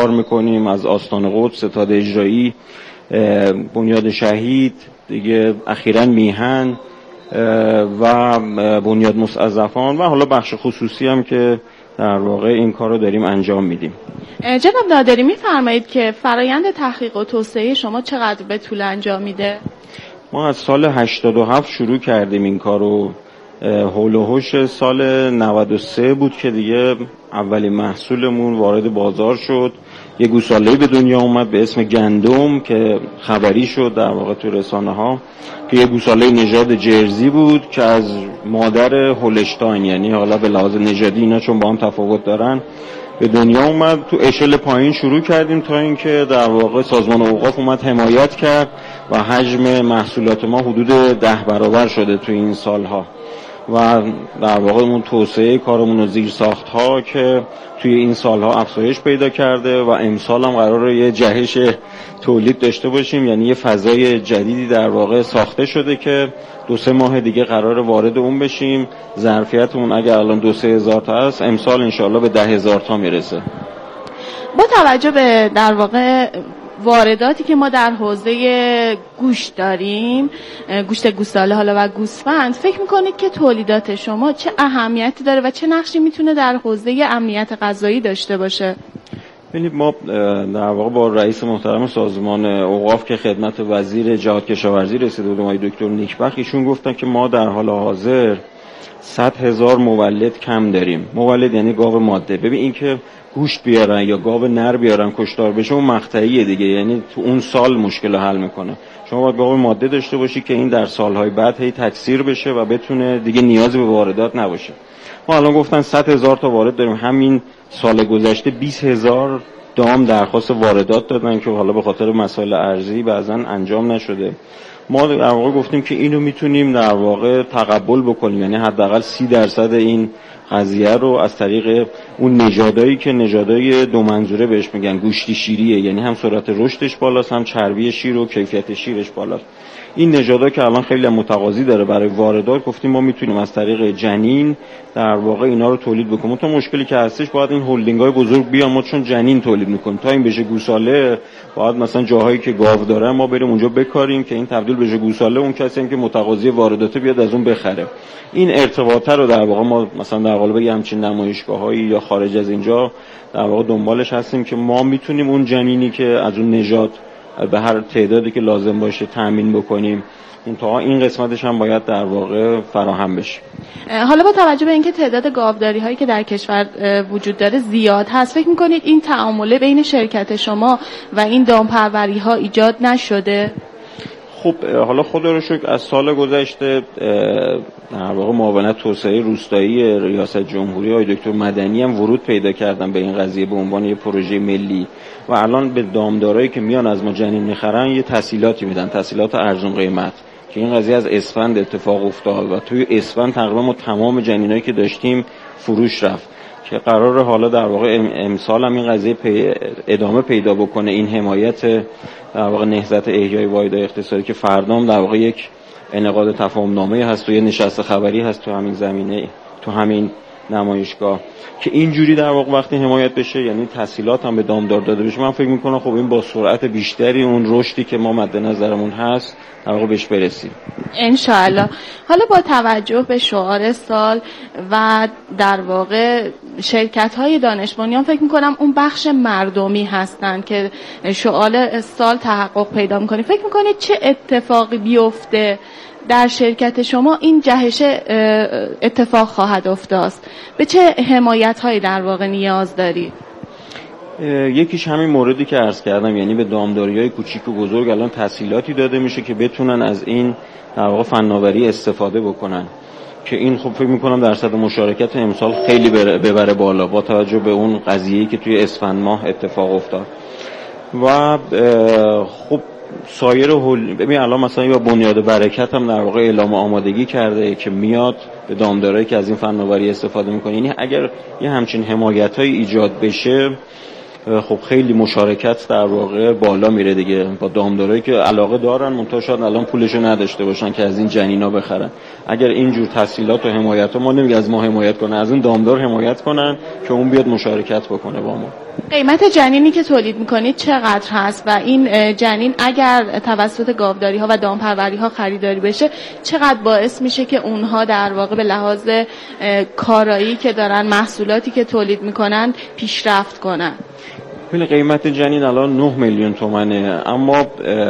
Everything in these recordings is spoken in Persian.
کار میکنیم، از آستان قدس، ستاد اجرایی، بنیاد شهید، دیگه اخیراً میهن و بنیاد مستضعفان و حالا بخش خصوصی هم که در واقع این کار رو داریم انجام میدیم. جناب نادری میفرمایید که فرایند تحقیق و توسعه شما چقدر به طول انجام میده؟ ما از سال 87 شروع کردیم این کار رو. حول و حوش سال 93 بود که دیگه اولین محصولمون وارد بازار شد. یه گوساله‌ای به دنیا اومد به اسم گندم که خبری شد در واقع تو رسانه ها، که یه گوساله نژاد جرزی بود که از مادر هولشتاین، یعنی حالا به لحاظ نژادی اینا چون با هم تفاوت دارن، به دنیا اومد. تو اشل پایین شروع کردیم تا اینکه در واقع سازمان اوقاف اومد حمایت کرد و حجم محصولات ما حدود 10 برابر شده تو این سالها و در واقع اون توسعه کارمون و زیر ساخت‌ها که توی این سالها افزایش پیدا کرده و امسال هم قراره یه جهش تولید داشته باشیم، یعنی یه فضای جدیدی در واقع ساخته شده که 2-3 ماه دیگه قراره وارد اون بشیم. ظرفیتمون اگر الان 2-3 هزار تا است، امسال انشالله به 10,000 تا میرسه. با توجه به در واقع وارداتی که ما در حوزه گوشت داریم، گوشت گوساله حالا و گوسفند، فکر میکنید که تولیدات شما چه اهمیتی داره و چه نقشی میتونه در حوزه امنیت غذایی داشته باشه؟ ببینید ما در واقع با رئیس محترم سازمان اوقاف که خدمت وزیر جهاد کشاورزی رسیده بودیم، آقای دکتر نیکبخت، ایشون گفتن که ما در حال حاضر 100,000 مولد کم داریم. مولد یعنی گاو ماده. ببین این که گوشت بیارن یا گاو نر بیارن کشتار بشه اون مقطعیه دیگه، یعنی تو اون سال مشکل حل میکنه. شما باید گاو ماده داشته باشی که این در سالهای بعد هی تکثیر بشه و بتونه دیگه نیازی به واردات نباشه. ما الان گفتن 100,000 تا وارد داریم. همین سال گذشته 20,000 دام درخواست واردات دادن که حالا به خاطر مسائل ارزی بعضا انجام نشده. ما در واقع گفتیم که اینو میتونیم در واقع تقبل بکنیم، یعنی حداقل 30% این قضیه رو از طریق اون نژادایی که نژادای دو منظوره بهش میگن، گوشتی شیریه، یعنی هم سرعت رشدش بالاست هم چربی شیر و کیفیت شیرش بالاست. این نژادا که الان خیلی متقاضی داره برای واردات، گفتیم ما میتونیم از طریق جنین در واقع اینا رو تولید بکنیم. تا مشکلی که هستش باید این هلدینگ‌های بزرگ بیان، ما چون جنین تولید میکنیم تا این بشه گوساله، باید مثلا جاهایی که گاو داره ما بریم اونجا بکاریم که این تبدیل بشه گوساله، اون کسی هم که متقاضی واردات بیاد از اون بخره. این ارتباطه رو در واقع ما مثلا در قالب یه همچین نمایشگاهایی یا خارج از اینجا در واقع دنبالش هستیم که ما میتونیم اون جنینی که از اون نژاد به هر تعدادی که لازم باشه تامین بکنیم. منتها این قسمتش هم باید در واقع فراهم بشه. حالا با توجه به اینکه تعداد گاوداری هایی که در کشور وجود داره زیاد هست، فکر میکنید این تعامله بین شرکت شما و این دامپروری ها ایجاد نشده؟ خب حالا خدا رو شکر از سال گذشته در واقع معاونت توسعه روستایی ریاست جمهوری آقای دکتر مدنی هم ورود پیدا کردن به این قضیه به عنوان یه پروژه ملی و الان به دامدارایی که میان از ما جنین میخرن یه تسهیلاتی میدن، تسهیلات ارزون قیمت، که این قضیه از اسفند اتفاق افتاد و توی اسفند تقریبا ما تمام جنینایی که داشتیم فروش رفت که قراره حالا در واقع امسال هم این قضیه ادامه پیدا بکنه. این حمایت در واقع نهضت احیای واحدهای اقتصادی که فردام در واقع یک انعقاد تفاهم نامه هست و یه نشست خبری هست تو همین زمینه، تو همین نمایشگاه، که اینجوری در واقع وقتی حمایت بشه یعنی تسهیلات هم به دامدار داده بشه، من فکر میکنم خب این با سرعت بیشتری اون رشدی که ما مد نظرمون هست در واقع بهش برسیم ان شاء الله. حالا با توجه به شعار سال و در واقع شرکت‌های دانش بنیان، فکر میکنم اون بخش مردمی هستن که شعار سال تحقق پیدا میکنه. فکر میکنید چه اتفاقی بیفته در شرکت شما این جهش اتفاق خواهد افتاد؟ به چه حمایت‌هایی در واقع نیاز دارید؟ یکیش همین موردی که عرض کردم، یعنی به دامداری‌های کوچیک و بزرگ الان تسهیلاتی داده میشه که بتونن از این در واقع فناوری استفاده بکنن، که این خب فکر می‌کنم درصد مشارکت امسال خیلی ببره بالا با توجه به اون قضیه‌ای که توی اسفند ماه اتفاق افتاد. و خب سایر ببین الان مثلا یا بنیاد برکت هم در واقع اعلام آمادگی کرده که میاد به دامدارایی که از این فناوری استفاده میکنه. یعنی اگر یه همچین حمایت‌های ایجاد بشه خب خیلی مشارکت در واقع بالا میره دیگه با دامدارایی که علاقه دارن، منتها شاید الان پولشو نداشته باشن که از این جنینا بخرن. اگر اینجور تسهیلات و حمایت ما نمیگه از ما حمایت کنن، از این دامدار حمایت کنن که اون بیاد مشارکت بکنه با ما. قیمت جنینی که تولید میکنید چقدر هست و این جنین اگر توسط گاوداری ها و دامپروری ها خریداری بشه چقدر باعث میشه که اونها در واقع به لحاظ کارایی که دارن، محصولاتی که تولید میکنن پیشرفت کنن؟ قیمت جنین الان 9 میلیون تومنه، اما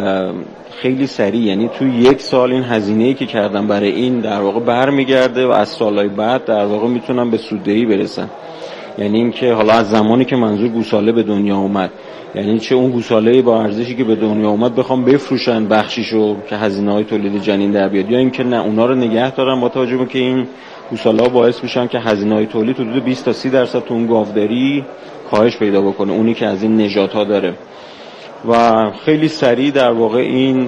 خیلی سریع، یعنی تو 1 سال این هزینه‌ای که کردن برای این در واقع برمیگرده و از سالهای بعد در واقع میتونن به سوددهی برسن. یعنی اینکه حالا از زمانی که منظور گوساله به دنیا اومد، یعنی چه اون گوساله با ارزشی که به دنیا اومد بخوام بفروشن بخشیشو که هزینه‌های تولید جنین در بیاد، یا اینکه نه اونا رو نگه دارن با توجه به که این گوساله‌ها باعث میشن که هزینه‌های تولید حدود 20 تا 30% تو اون گاوداری کاهش پیدا بکنه، اونی که از این نژادها داره و خیلی سریع در واقع این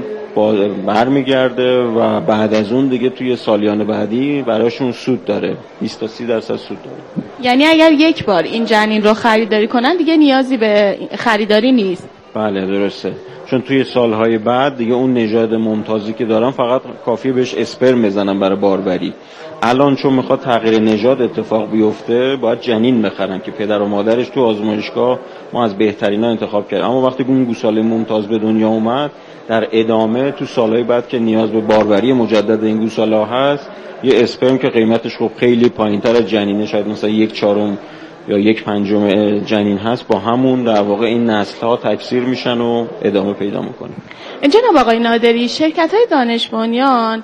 برمیگرده و بعد از اون دیگه توی سالیان بعدی براشون سود داره، 20 تا 30% سود داره. یعنی اگر یک بار این جنین رو خریداری کنن دیگه نیازی به خریداری نیست؟ بله درسته، چون توی سالهای بعد دیگه اون نژاد ممتازی که دارن فقط کافیه بهش اسپرم بزنن برای باربری. الان چون میخواد تغییر نژاد اتفاق بیفته باید جنین بخرن که پدر و مادرش تو آزمایشگاه ما از بهترینا انتخاب کردیم، اما وقتی اون گوساله ممتاز به دنیا اومد در ادامه تو سالهای بعد که نیاز به باربری مجدد این گوساله هست، یه اسپرم که قیمتش خب خیلی پایینتر از جنینه، شاید مثلا 1/4 یا 1/5 جنین هست، با همون در واقع این نسل‌ها تکثیر میشن و ادامه پیدا میکنن. جناب آقای نادری، شرکت‌های دانش بنیان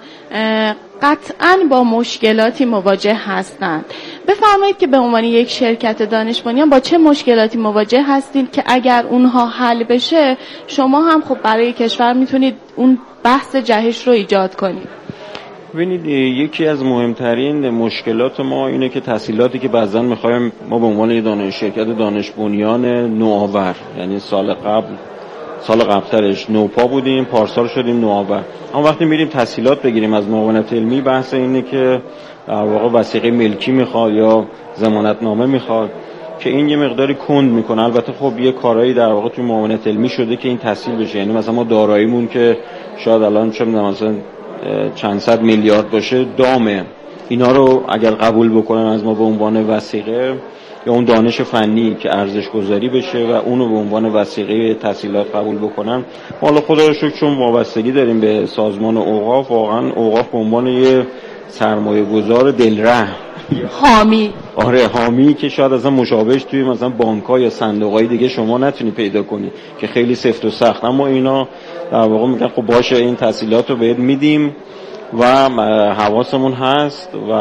قطعاً با مشکلاتی مواجه هستند. بفرمایید که به عنوان یک شرکت دانش بنیان با چه مشکلاتی مواجه هستید که اگر اونها حل بشه شما هم خب برای کشور میتونید اون بحث جهش رو ایجاد کنید؟ ببینید یکی از مهمترین مشکلات ما اینه که تسهیلاتی که بعضا میخوایم ما به عنوان شرکت دانش بنیان نوآور، یعنی سال قبلترش نوپا بودیم، پارسال شدیم نوآور، اما وقتی میریم تسهیلات بگیریم از معاونت علمی بحث اینه که در واقع وثیقه ملکی میخواد یا ضمانتنامه میخواد که این یه مقداری کند میکنه. البته خب یه کارایی در واقع توی معاونت علمی شده که این تسهیل بشه، یعنی مثلا ما داراییمون که شاید الان چه میدونم مثلا چند صد میلیارد باشه دامه، اینا رو اگر قبول بکنن از ما به عنوان وثیقه یا اون دانش فنی که ارزش گذاری بشه و اونو به عنوان وثیقه تسهیلات قبول بکنن، حالا خدا رو شکر چون وابستگی داریم به سازمان اوقاف، واقعا اوقاف به عنوان یه سرمایه گذار دلرحم، حامی که شاید اصلا مشابهش توی مثلا بانک‌ها یا صندوق‌های دیگه شما نتونی پیدا کنی که خیلی سفت و سخت، اما اینا در واقع میگن خب باشه این تسهیلات رو بهت میدیم و حواسمون هست و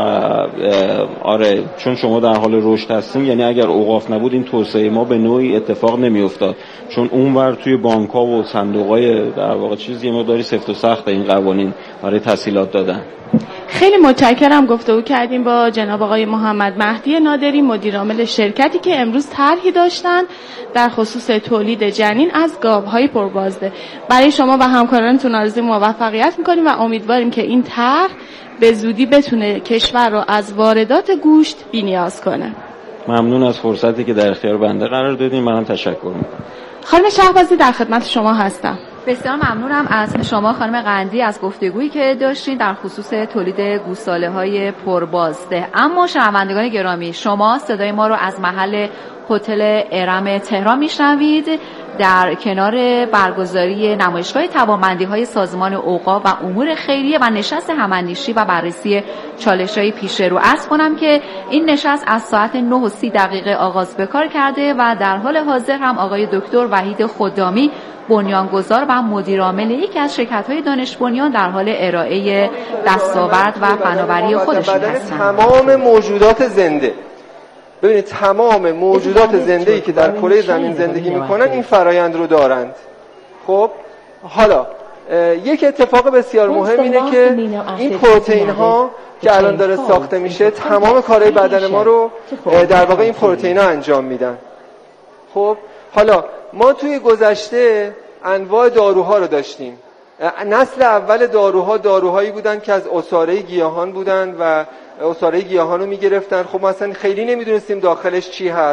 آره چون شما در حال رشد هستین، یعنی اگر اوقاف نبود این توسعه ما به نوعی اتفاق نمیافتاد، چون اونور توی بانک‌ها و صندوق‌های در واقع چیزی مقداری سفت و سخت این قوانین برای تسهیلات دادن. خیلی متشکرم. گفتگو کردیم با جناب آقای محمد مهدی نادری، مدیر عامل شرکتی که امروز طرحی داشتن در خصوص تولید جنین از گاوهای پربازده. برای شما و همکارانتون آرزوی موفقیت میکنیم و امیدواریم که این طرح به زودی بتونه کشور رو از واردات گوشت بی‌نیاز کنه. ممنون از فرصتی که در اختیار بنده قرار دادیم. منم تشکر میکنم. خانم شهبازی در خدمت شما هستم. بسیار ممنونم از شما خانم قندی از گفتگویی که داشتین در خصوص تولید گوساله‌های پربازده. اما شنوندگان گرامی، شما صدای ما رو از محل هتل ارم تهران میشنوید در کنار برگزاری نمایشگاه توانمندی‌های سازمان اوقاف و امور خیریه و نشست هم‌اندیشی و بررسی چالش‌های پیش رو. عرض کنم که این نشست از ساعت 9:30 آغاز به کار کرده و در حال حاضر هم آقای دکتر وحید خدامی، بنیانگذار و مدیر عامل یکی از شرکت‌های دانش بنیان، در حال ارائه دستاورد و فناوری خودشون هستند. تمام موجودات زنده، ببینید تمام موجودات زنده‌ای که در کره زمین زندگی میکنن این فرایند رو دارند. خب حالا یک اتفاق بسیار مهم اینه که این پروتئین ها که الان داره ساخته میشه تمام کارهای بدن ما رو در واقع این پروتئین ها انجام میدن. خب حالا ما توی گذشته انواع داروها رو داشتیم. نسل اول داروهایی بودن که از عصاره گیاهان بودن و عصاره گیاهان رو میگرفتن. خب ما اصلا خیلی نمیدونستیم داخلش چی هست.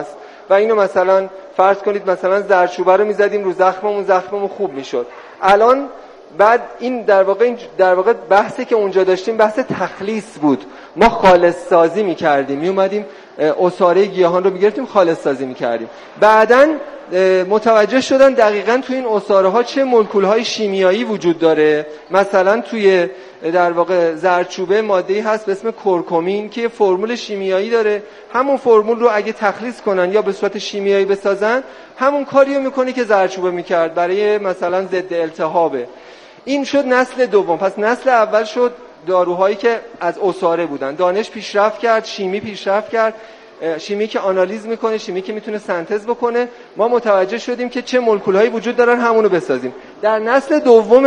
و اینو مثلا فرض کنید مثلا زردچوبه رو میزدیم رو زخممون خوب میشد. الان بعد این در واقع بحثی که اونجا داشتیم بحث تخلیص بود. ما خالص سازی میکردیم، میومدیم عصاره گیاهان رو میگرفتیم خالص سازی میکردیم. بعدن متوجه شدن دقیقاً توی این عصاره ها چه مولکول های شیمیایی وجود داره. مثلا توی در واقع زردچوبه ماده‌ای هست به اسم کورکومین که یه فرمول شیمیایی داره. همون فرمول رو اگه تخلیص کنن یا به صورت شیمیایی بسازن همون کاریو میکنه که زردچوبه میکرد برای مثلا ضد التهابه. این شد نسل دوم. پس نسل اول شد داروهایی که از عصاره بودن. دانش پیشرفت کرد، شیمی پیشرفت کرد، شیمی که آنالیز میکنه، شیمی که میتونه سنتز بکنه. ما متوجه شدیم که چه مولکول‌هایی وجود دارن، همونو بسازیم. در نسل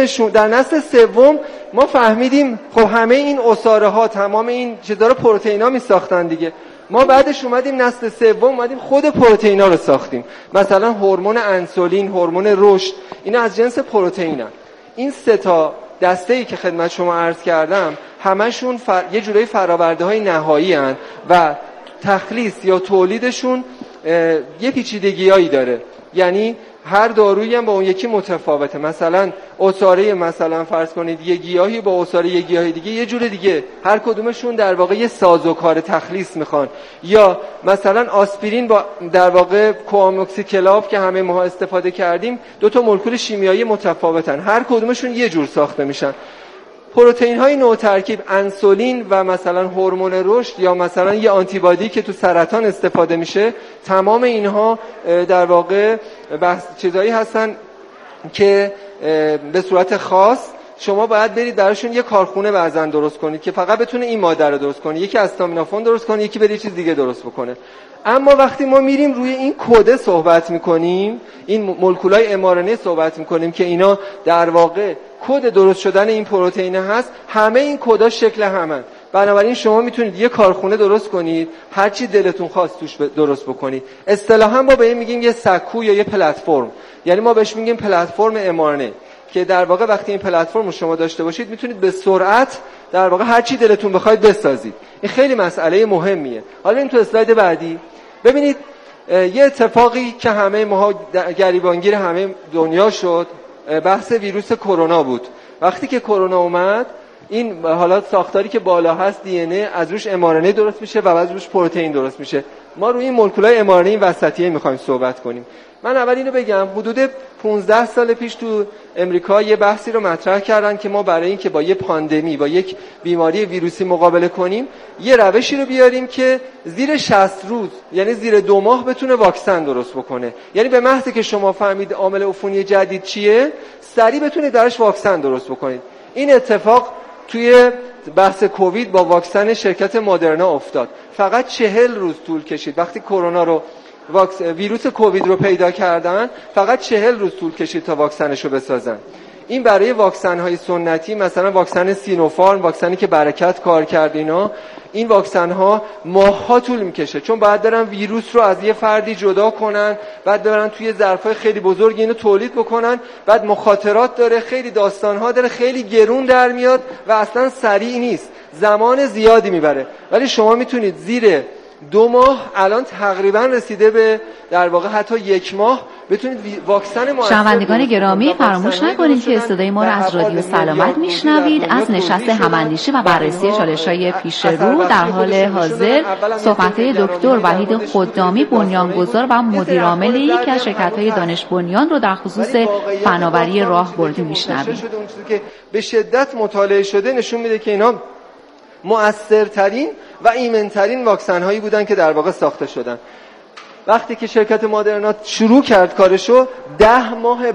سوم ما فهمیدیم خب همه این عصاره ها تمام این چیزا رو پروتئینا میساختن دیگه. ما بعدش اومدیم نسل سوم اومدیم خود پروتئینا رو ساختیم. مثلا هورمون انسولین، هورمون رشد، اینا از جنس پروتئینن. این سه تا دسته‌ای که خدمت شما عرض کردم همشون یه جورایی فرآورده‌های نهایی هستند و تخلیص یا تولیدشون یه پیچیدگیایی داره. یعنی هر دارویی هم با اون یکی متفاوته. مثلا عصاره مثلا فرض کنید یه گیاهی با عصاره یه گیاه دیگه یه جور دیگه، هر کدومشون در واقع یه سازوکار تخلیص میخوان. یا مثلا آسپرین با در واقع کوآموکسیکلاف که همه ما استفاده کردیم دو تا مولکول شیمیایی متفاوتن، هر کدومشون یه جور ساخته میشن. پروتئین های نوع ترکیب، انسولین و مثلا هورمون رشد یا مثلا یه آنتیبادی که تو سرطان استفاده میشه، تمام اینها در واقع چیزایی هستن که به صورت خاص شما باید برید براشون یه کارخونه بعضا درست کنید که فقط بتونه این ماده رو درست کنه. یکی استامینوفن درست کنه، یکی بره چیز دیگه درست بکنه. اما وقتی ما میریم روی این کد صحبت میکنیم، این مولکولای mRNA صحبت میکنیم که اینا در واقع کد درست شدن این پروتئین هست، همه این کدها شکل همن. بنابراین شما میتونید یه کارخونه درست کنید، هر چی دلتون خواست توش درست بکنید. اصطلاحاً ما به این میگیم یه سکو یا یه پلتفرم. یعنی ما بهش میگیم پلتفرم mRNA که در واقع وقتی این پلتفرم رو شما داشته باشید میتونید به سرعت در واقع هر چی دلتون بخواید بسازید. این خیلی مسئله مهمیه. حالا این تو اسلاید بعدی ببینید یه اتفاقی که همه ما گریبانگیر همه دنیا شد، بحث ویروس کرونا بود. وقتی که کرونا اومد، این حالا ساختاری که بالا هست دی ان ای از روش mRNA درست میشه و از روش پروتئین درست میشه. ما روی این مولکولای mRNA این وسطیه میخوایم صحبت کنیم. من اول اینو بگم، حدود 15 سال پیش تو امریکا یه بحثی رو مطرح کردن که ما برای اینکه با یه پاندمی با یک بیماری ویروسی مقابله کنیم یه روشی رو بیاریم که زیر 60 روز یعنی زیر 2 ماه بتونه واکسن درست بکنه. یعنی به محضی که شما فهمید عامل عفونی جدید چیه سریع بتونید براش واکسن درست بکنید. این اتفاق توی بحث کووید با واکسن شرکت مدرنا افتاد. فقط 40 روز طول کشید. وقتی کرونا رو ویروس کووید رو پیدا کردن فقط 40 روز طول کشید تا واکسنش رو بسازن. این برای واکسن‌های سنتی مثلا واکسن سینوفارم، واکسنی که برکت کار کرد، این واکسن‌ها ماه‌ها طول می‌کشه، چون باید برن ویروس رو از یه فردی جدا کنن، بعد ببرن توی ظرف‌های خیلی بزرگ اینو تولید بکنن، بعد مخاطرات داره، خیلی داستان‌ها داره، خیلی گرون در میاد و اصلا سریع نیست، زمان زیادی میبره. ولی شما میتونید زیر 2 ماه الان تقریبا رسیده به در واقع حتی 1 ماه بتونید واکسن مؤثر. شنوندگان گرامی فراموش نکنید که صدای ما را از رادیو سلامت میشنوید. از نشست هم‌اندیشی و بررسی چالش‌های پیش رو در حال حاضر صحبت‌های دکتر وحید خدامی، بنیانگذار و مدیرعامل یکی از شرکت‌های دانش بنیان رو در خصوص فناوری راهبردی میشنوید. که به شدت مطالعه شده نشون میده که اینا مؤثرترین و ایمنترین واکسن هایی بودن که در واقع ساخته شدن. وقتی که شرکت مدرنا شروع کرد کارشو 10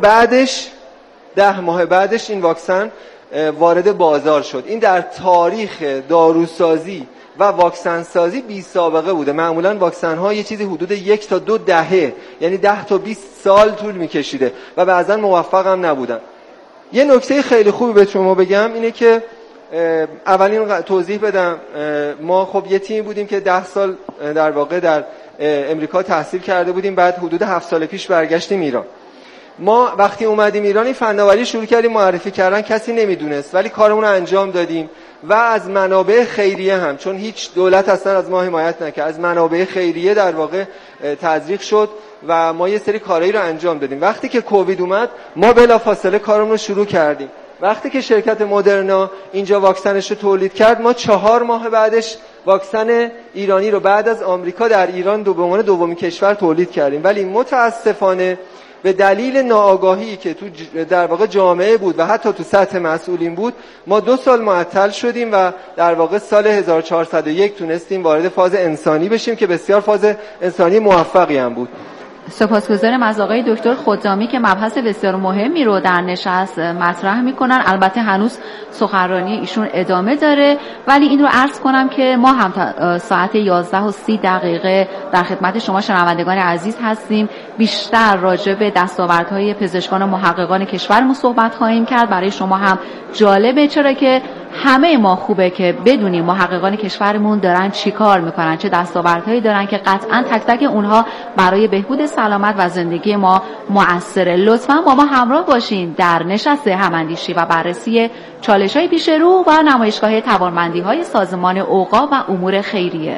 ماه بعدش این واکسن وارد بازار شد. این در تاریخ داروسازی و واکسن سازی بی سابقه بوده. معمولا واکسن ها یه چیزی حدود 1 تا 2 دهه یعنی 10 تا 20 سال طول میکشیده و بعضا موفق هم نبودن. یه نکته خیلی خوبی به شما بگم اینه که اولین توضیح بدم، ما خب یه تیم بودیم که 10 سال در واقع در امریکا تحصیل کرده بودیم، بعد حدود 7 سال پیش برگشتیم ایران ما وقتی اومدیم ایران این فناوری شروع کردیم معرفی کردن، کسی نمیدونست ولی کارمون رو انجام دادیم و از منابع خیریه هم، چون هیچ دولت اصلا از ما حمایت نکرد، از منابع خیریه در واقع تزریق شد و ما یه سری کارهایی رو انجام دادیم. وقتی که کووید اومد ما بلافاصله کارمون رو شروع کردیم. وقتی که شرکت مدرنا اینجا واکسنش رو تولید کرد، ما 4 ماه بعدش واکسن ایرانی رو بعد از آمریکا در ایران به عنوان دومین کشور تولید کردیم. ولی متاسفانه به دلیل ناآگاهی که تو در واقع جامعه بود و حتی تو سطح مسئولین بود، ما 2 سال معطل شدیم و در واقع سال 1401 تونستیم وارد فاز انسانی بشیم که بسیار فاز انسانی موفقی هم بود. سپاسگزارم از آقای دکتر خدامی که مبحث بسیار مهمی رو در نشست مطرح میکنن. البته هنوز سخنرانی ایشون ادامه داره، ولی این رو عرض کنم که ما هم ساعت 11:30 در خدمت شما شنوندگان عزیز هستیم. بیشتر راجع به دستاوردهای پزشکان و محققان کشورمون صحبت خواهیم کرد. برای شما هم جالبه، چرا که همه ما خوبه که بدونیم محققان کشورمون دارن چی کار میکنن، چه دستاوردهایی دارن که قطعا تک تک اونها برای بهبود سلامت و زندگی ما مؤثره. لطفاً با ما همراه باشین در نشست هماندیشی و بررسی چالش‌های پیش رو و نمایشگاه توانمندی‌های سازمان اوقاف و امور خیریه.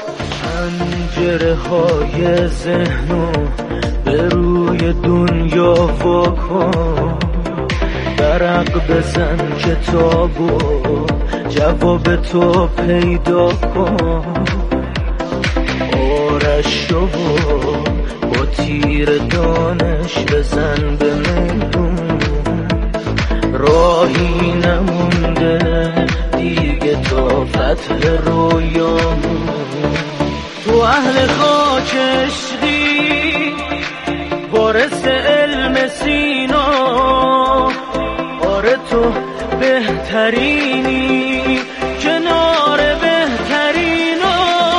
پنجره‌های ذهنو به روی دنیا واکن، برق بزن کتابو جواب تو پیدا کن، آرشو با تیر دانش بزن به میدون، راهی نمونده دیگه تا فتح رویامون، تو اهل خاک عشقی وارث علم سینا، آره تو بهترینی کنار بهترینا،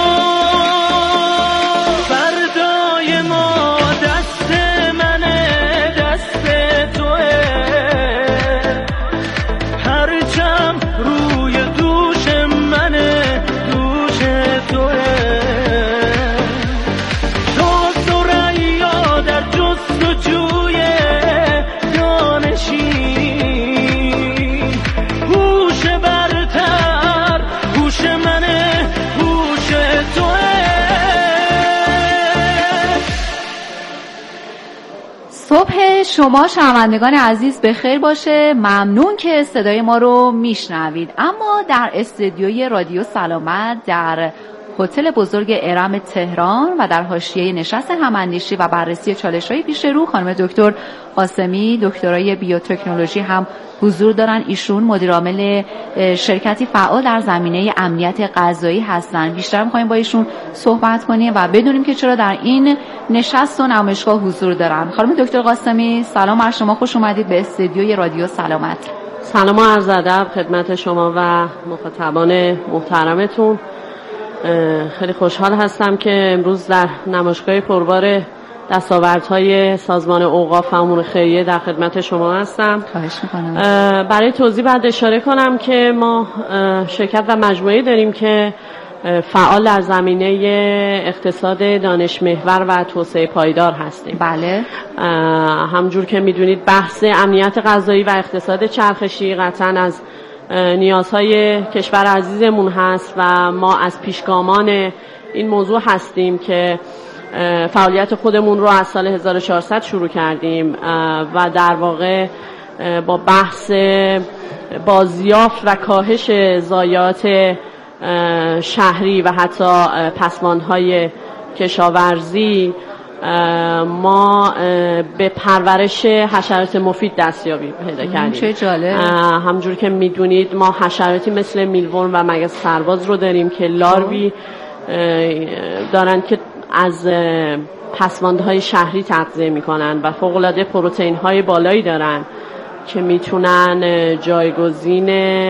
فردای ما دست منه دست توه، پرچم روی دوش منه دوش توه، تا ثریا در جستجوی دانشی، هوش برتر هوش منه هوش توه. صبح شما شنوندگان عزیز بخیر باشه. ممنون که صدای ما رو میشنوید. اما در استودیوی رادیو سلامت در هتل بزرگ ارم تهران و در حاشیه نشست هماندیشی و بررسی چالش‌های پیش رو خانم دکتر قاسمی دکترای بیوتکنولوژی هم حضور دارن. ایشون مدیر عامل شرکتی فعال در زمینه امنیت غذایی هستن. بیشتر می‌خوایم با ایشون صحبت کنیم و بدونیم که چرا در این نشست و نمایشگاه حضور دارن. خانم دکتر قاسمی سلام بر شما، خوش اومدید به استودیوی رادیو سلامت. سلام و عرض ادب خدمت شما و مخاطبان محترمتون. خیلی خوشحال هستم که امروز در نمایشگاه پربار دستاوردهای سازمان اوقاف و امور خیریه در خدمت شما هستم. خواهش می‌کنم. برای توضیح بعد اشاره کنم که ما شرکت و مجموعه داریم که فعال در زمینه اقتصاد دانش محور و توسعه پایدار هستیم. بله. همجور که میدونید بحث امنیت غذایی و اقتصاد چرخشی قطعاً از نیازهای کشور عزیزمون هست و ما از پیشگامان این موضوع هستیم که فعالیت خودمون رو از سال 1400 شروع کردیم و در واقع با بحث بازیافت و کاهش ضایعات شهری و حتی پسماندهای کشاورزی ما به پرورش حشرات مفید دستیابی پیدا کردیم. چه جالب. همجور که میدونید ما حشراتی مثل میلورم و مگس سرباز رو داریم که لاروی دارن که از پسماندهای شهری تغذیه میکنن و فوق‌العاده پروتئین های بالایی دارن که میتونن جایگزین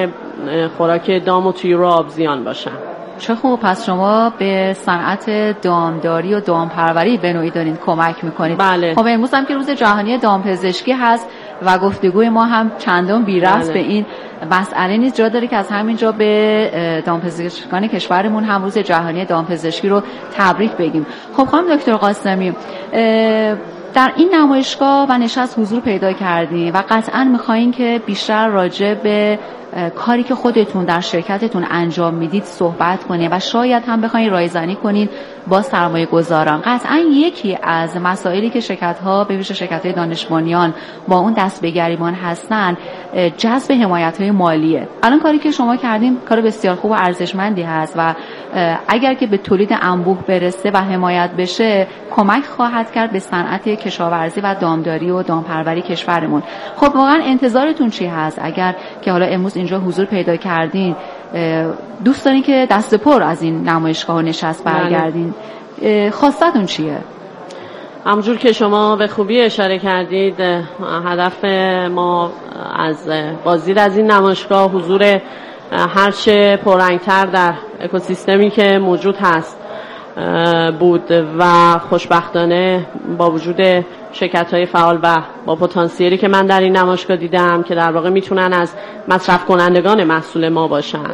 خوراک دام و طیور و آبزیان باشن. چه خوب. پس شما به صنعت دامداری و دامپروری به نوعی دارین کمک میکنید. بله. خب امروز هم که روز جهانی دامپزشکی هست و گفتگوی ما هم چندان بی‌ربط به این مسئله نیست، جا داره که از همینجا به دامپزشکان کشورمون هم روز جهانی دامپزشکی رو تبریک بگیم. خب خانم دکتر قاسمی، در این نمایشگاه و نشست حضور پیدا کردین و قطعا میخواین که بیشتر راجع به کاری که خودتون در شرکتتون انجام میدید صحبت کنین و شاید هم بخواین رایزنی کنین با سرمایه گذاران. قطعا یکی از مسائلی که شرکت‌ها به ویژه شرکت‌های دانش بنیان با اون دست به گریبان هستن جذب حمایت‌های مالیه. الان کاری که شما کردین کار بسیار خوب و ارزشمندی هست و اگر که به تولید انبوه برسه و حمایت بشه کمک خواهد کرد به صنعت کشاورزی و دامداری و دامپروری کشورمون. خب واقعا انتظارتون چی هست اگر که حالا امروز اینجا حضور پیدا کردین؟ دوست دارین که دست پر از این نمایشگاه و نشست برگردین؟ خواستتون چیه؟ همونجور که شما به خوبی اشاره کردید هدف ما از بازدید از این نمایشگاه حضور هرچه پررنگتر در اکوسیستمی که موجود هست بود و خوشبختانه با وجود شرکت‌های فعال و با پتانسیلی که من در این نمایشگاه دیدم که در واقع میتونن از مصرف کنندگان محصول ما باشن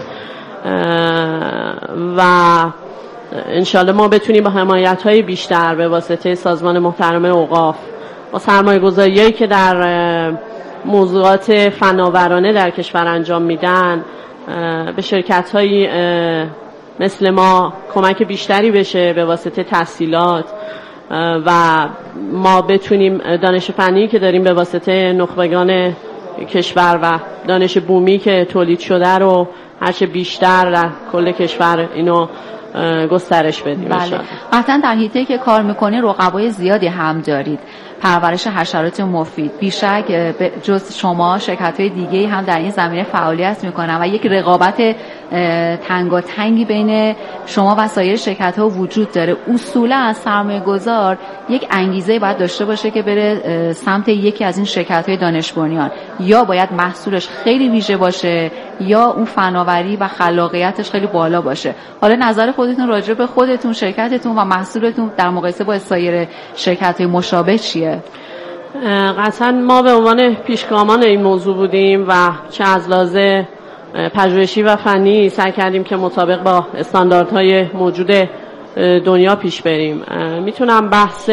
و انشالله ما بتونیم با حمایت‌های بیشتر به واسطه سازمان محترم اوقاف با سرمایه‌گذاری‌هایی که در موضوعات فناورانه در کشور انجام میدن به شرکت‌هایی مثل ما کمک بیشتری بشه به واسطه تسهیلات و ما بتونیم دانش فنی که داریم به واسطه نخبگان کشور و دانش بومی که تولید شده رو هرچه بیشتر در کل کشور اینو گسترش بدیم. بله. قطعا در حیطه‌ای که کار میکنه رقبای زیادی هم دارید. پرورش حشرات مفید بیشک جز شما شرکت‌های دیگه‌ای هم در این زمینه فعالیت میکنن و یک رقابت تنگاتنگی بین شما و سایر شرکت‌ها وجود داره. اصولا از سرمایه‌گذار یک انگیزه باید داشته باشه که بره سمت یکی از این شرکت‌های دانش بنیان، یا باید محصولش خیلی ویژه باشه یا اون فناوری و خلاقیتش خیلی بالا باشه. حالا نظر خودتون راجع به خودتون، شرکتتون و محصولتون در مقایسه با سایر شرکت‌های مشابه چیه؟ قطعا ما به عنوان پیشگامان این موضوع بودیم و چه از لحاظ پژوهشی و فنی سعی کردیم که مطابق با استانداردهای موجود دنیا پیش بریم. میتونم بحث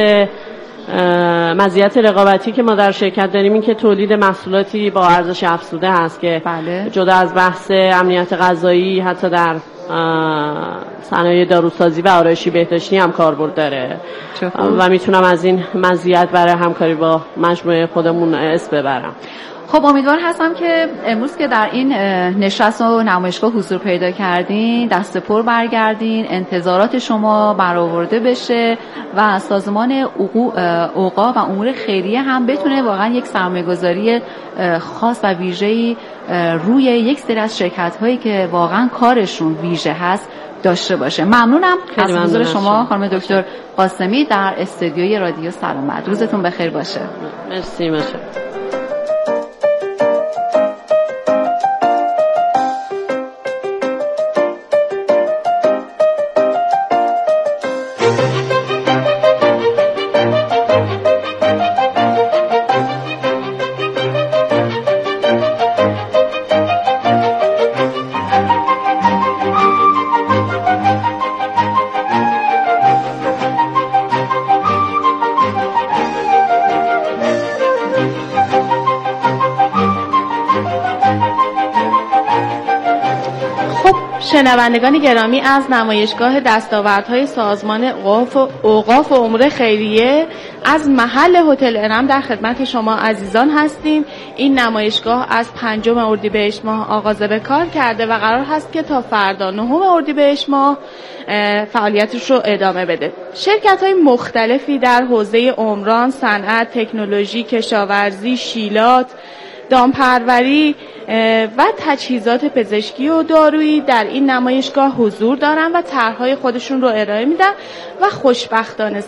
مزیت رقابتی که ما در شرکت داریم این که تولید محصولاتی با ارزش افزوده هست که بله. جدا از بحث امنیت غذایی حتی در صنایع داروسازی و آرایشی بهداشتی هم کاربرد داره و میتونم از این مزیت برای همکاری با مجموعه خودمون اسم ببرم. خب امیدوار هستم که امروز که در این نشست و نمایشگاه حضور پیدا کردین دست پر برگردین، انتظارات شما برآورده بشه و سازمان اوقاف و امور خیریه هم بتونه واقعا یک سرمایه‌گذاری خاص و ویژه‌ای روی یک سری از شرکت‌هایی که واقعا کارشون ویژه هست داشته باشه. ممنونم از حضور شما خانم دکتر قاسمی در استودیوی رادیو سلامت. روزتون بخیر باشه. مرسی. شنوندگان گرامی، از نمایشگاه دستاوردهای سازمان اوقاف و امور خیریه از محل هتل ارم در خدمت شما عزیزان هستیم. این نمایشگاه از 5 اردیبهشت ماه آغاز به کار کرده و قرار هست که تا فردا 9 اردیبهشت ماه فعالیتش رو ادامه بده. شرکت‌های مختلفی در حوزه عمران، صنعت، تکنولوژی، کشاورزی، شیلات، دامپروری و تجهیزات پزشکی و دارویی در این نمایشگاه حضور دارن و طرح‌های خودشون رو ارائه میدن و خوشبختانه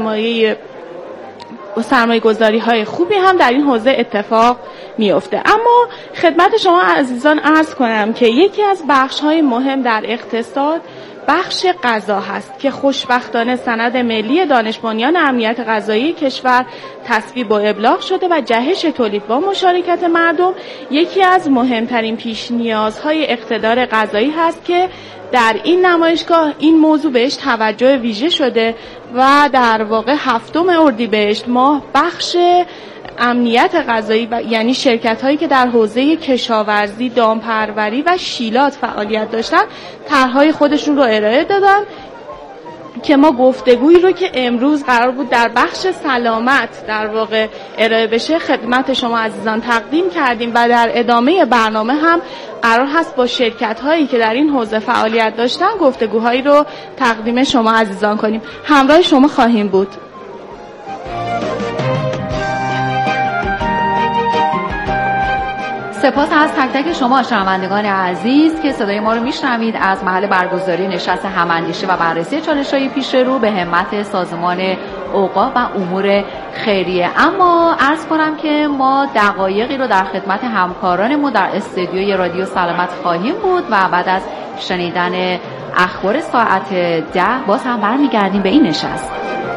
سرمایه‌گذاری‌های خوبی هم در این حوزه اتفاق میفته. اما خدمت شما عزیزان عرض کنم که یکی از بخش‌های مهم در اقتصاد بخش غذا هست که خوشبختانه سند ملی دانش بنیان امنیت غذایی کشور تصویب و ابلاغ شده و جهش تولید با مشارکت مردم یکی از مهمترین پیش نیازهای اقتدار غذایی هست که در این نمایشگاه این موضوع بهش توجه ویژه شده و در واقع 7 اردیبهشت ماه بخش امنیت غذایی یعنی شرکت هایی که در حوزه کشاورزی، دامپروری و شیلات فعالیت داشتن طرحهای خودشون رو ارائه دادن که ما گفتگویی رو که امروز قرار بود در بخش سلامت در واقع ارائه بشه خدمت شما عزیزان تقدیم کردیم و در ادامه برنامه هم قرار هست با شرکت هایی که در این حوزه فعالیت داشتن گفتگوهایی رو تقدیم شما عزیزان کنیم. همراه شما خواهیم بود. سپاس از تک تک شما شنوندگان عزیز که صدای ما رو میشنوید از محل برگزاری نشست هماندیشی و بررسی چالش‌های پیش رو به همت سازمان اوقاف و امور خیریه. اما عرض کنم که ما دقایقی رو در خدمت همکارانمون در استودیوی رادیو سلامت خواهیم بود و بعد از شنیدن اخبار ساعت 10 باز هم برمیگردیم به این نشست.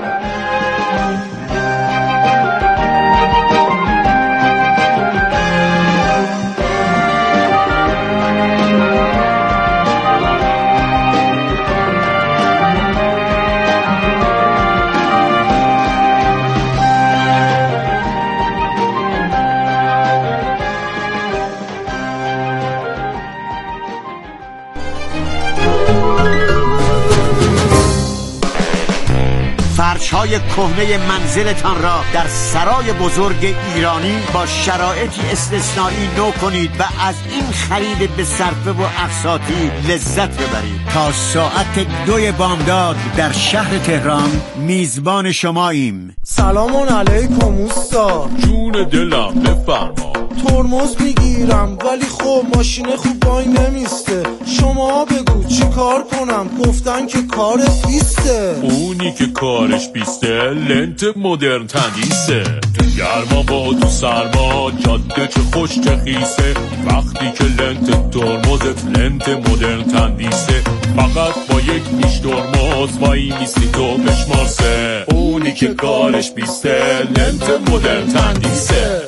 فرش‌های کهنه منزلتان را در سرای بزرگ ایرانی با شرایطی استثنایی نو کنید و از این خرید به صرفه و اقساطی لذت ببرید. تا ساعت 2 بامداد در شهر تهران میزبان شماییم. سلام علیکم اوستا. جون دلم بفرما. ترمز میگیرم ولی خب ماشین خوب وای نمیسته. شما بگو چی کار کنم؟ گفتن که کار پیسته. اونی که کارش پیسته لنت مدرن تندیسه. تو گرما با تو سرما جاده چه خوش چه خیسه. وقتی که لنت ترمزت لنت مدرن تندیسه. فقط با یک پیش ترمز وای میستی تو بشمارسه. اونی که کارش پیسته لنت مدرن تندیسه.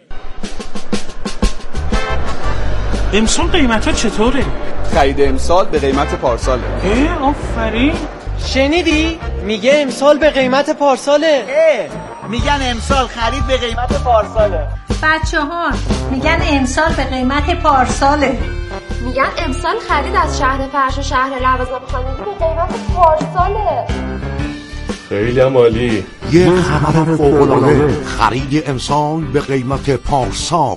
امسال قیمت ها چطوره؟ خرید امسال به قیمت پارساله. آفرین. شنیدی؟ میگه امسال به قیمت پارساله. میگن امسال خرید به قیمت پارساله. بچه‌ها میگن امسال به قیمت پارساله. میگن امسال خرید از شهر فرش و شهر لوازم خانگی به قیمت پارساله. خیلی عالی. یه خبر فوق‌العاده، خرید امسال به قیمت پارسال.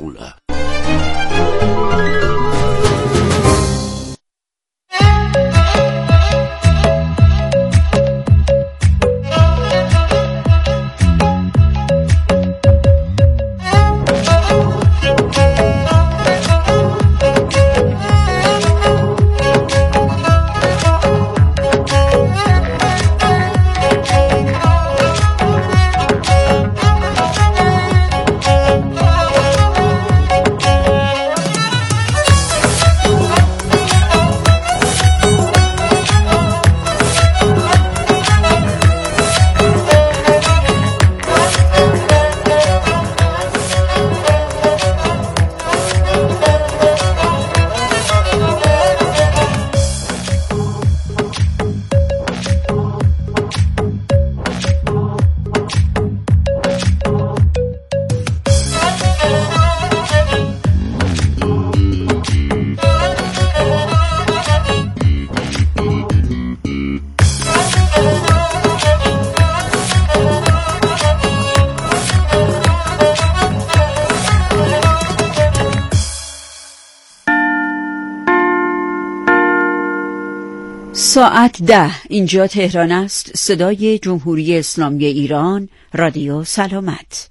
ساعت 10 اینجا تهران است. صدای جمهوری اسلامی ایران، رادیو سلامت.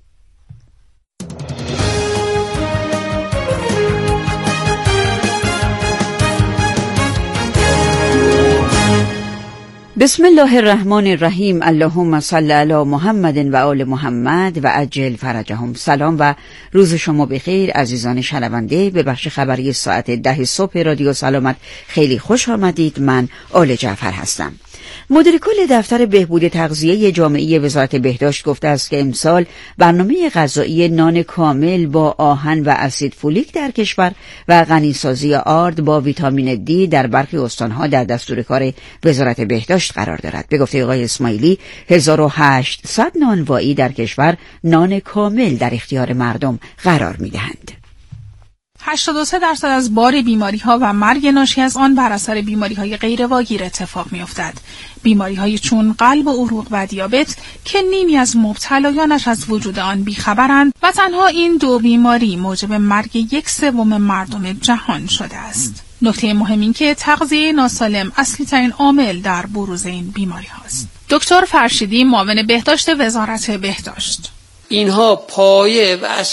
بسم الله الرحمن الرحیم. اللهم صل علی محمد و آل محمد و عجل فرجهم. سلام و روز شما بخیر عزیزان شنونده. به بخش خبری ساعت 10 صبح رادیو سلامت خیلی خوش آمدید. من آل جعفر هستم. مدیر کل دفتر بهبود تغذیه جامعه وزارت بهداشت گفته است که امسال برنامه غذایی نان کامل با آهن و اسید فولیک در کشور و غنیسازی آرد با ویتامین دی در برخی استانها در دستور کار وزارت بهداشت قرار دارد. به گفته آقای اسماعیلی 1800 نانوایی در کشور نان کامل در اختیار مردم قرار می‌دهند. 83% از بار بیماری‌ها و مرگ ناشی از آن بر اثر بیماری‌های غیرواگیر اتفاق می‌افتد. بیماری‌های چون قلب و عروق و دیابت که نیمی از مبتلایانش از وجود آن بیخبرند و تنها این دو بیماری موجب مرگ 1/3 مردم جهان شده است. نکته مهم این که تغذیه ناسالم اصلی ترین عامل در بروز این بیماری هاست. دکتر فرشیدی معاون بهداشت وزارت بهداشت: اینها پایه و